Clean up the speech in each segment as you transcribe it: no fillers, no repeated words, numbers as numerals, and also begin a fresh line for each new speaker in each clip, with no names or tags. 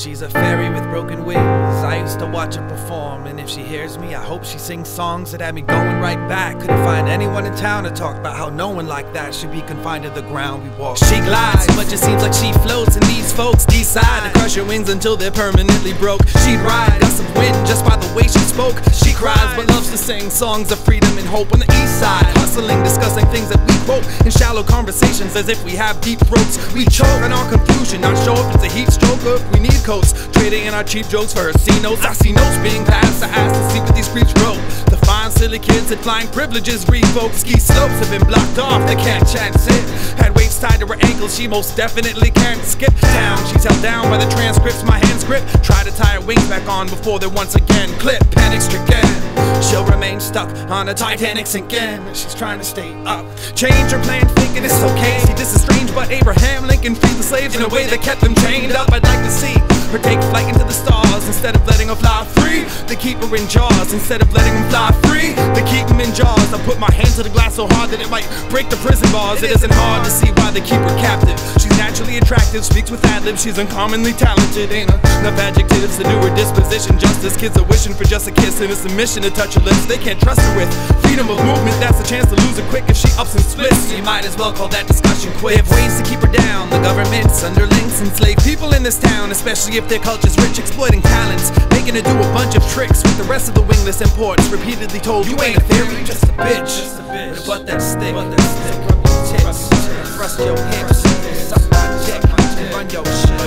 She's a fairy with broken wings. I used to watch her perform, and if she hears me, I hope she sings songs that had me going right back. Couldn't find anyone in town to talk about how no one like that should be confined to the ground we walk. She glides, but it seems like she floats, and these folks decide to crush her wings until they're permanently broke. She'd ride gusts of wind just by the way she spoke. She cries but loves to sing songs of freedom and hope. On the east side, hustling, discussing things that we quote in shallow conversations as if we have deep throats. We choke on our confusion, not sure if it's a heat stroke or if we need coats. Trading in our cheap jokes for her C-notes. I see notes being passed to ask to see what these creeps wrote. The fine silly kids had flying privileges revoked. Ski slopes have been blocked off, they can't chance it. Had weights tied to her ankles, she most definitely can't skip town. She's held down by the transcripts my hands grip. Try to tie her wings back on before they're once again clip. Panic stricken, she'll remain stuck on a Titanic sinking. She's trying to stay up, change her plan thinking it's okay. See, this is strange, but Abraham Lincoln freed the slaves in a way that kept them chained up. I'd like to see her take flight into the stars instead of letting her fly free. They keep her in jaws instead of letting them fly free. They keep them in jaws. I put my hand to the glass so hard that it might break the prison bars. It isn't hard to see why they keep her captive. She's naturally attractive, speaks with ad-libs. She's uncommonly talented. Ain't enough adjectives to do her disposition justice. Kids are wishing for just a kiss and a submission to touch her lips. They can't trust her with freedom of movement. That's a chance to lose her quick if she ups and splits. You might as well call that discussion quick. They have ways to keep her down. The government's underlings enslave people in this town, especially if their culture's rich, exploiting talents, making her do a bunch of tricks with the rest of the wingless imports. Repeatedly told, you ain't a theory, just a bitch. But that stick, rub your tits, thrust your hips, suck my dick, and run your shit.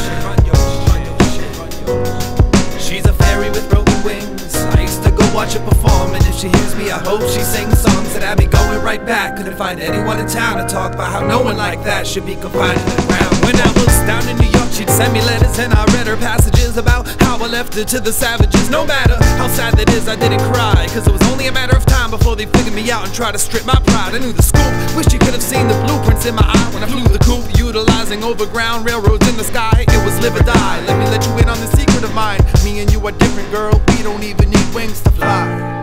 She's a fairy with broken wings. I used to go watch her perform, and if she hears me, I hope she sings songs that had me going right back. Couldn't find anyone in town to talk about how no one like that should be confined to the ground. When I was down in New York, she'd send me letters and I read her passages about how I left her to the savages. No matter how sad that is, I didn't cry, cause it was only a matter of time before they figured me out and tried to strip my pride. I knew the scoop, wish you could have seen the blueprints in my eye when I flew the coop, utilizing overground railroads in the sky. It was live or die. Let me let you in on the secret of mine. Me and you are different, girl. We don't even need wings to fly.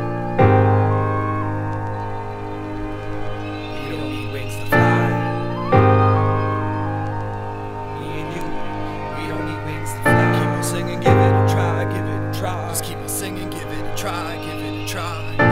Singing, give it a try, give it a try. Just keep on singing, give it a try, give it a try.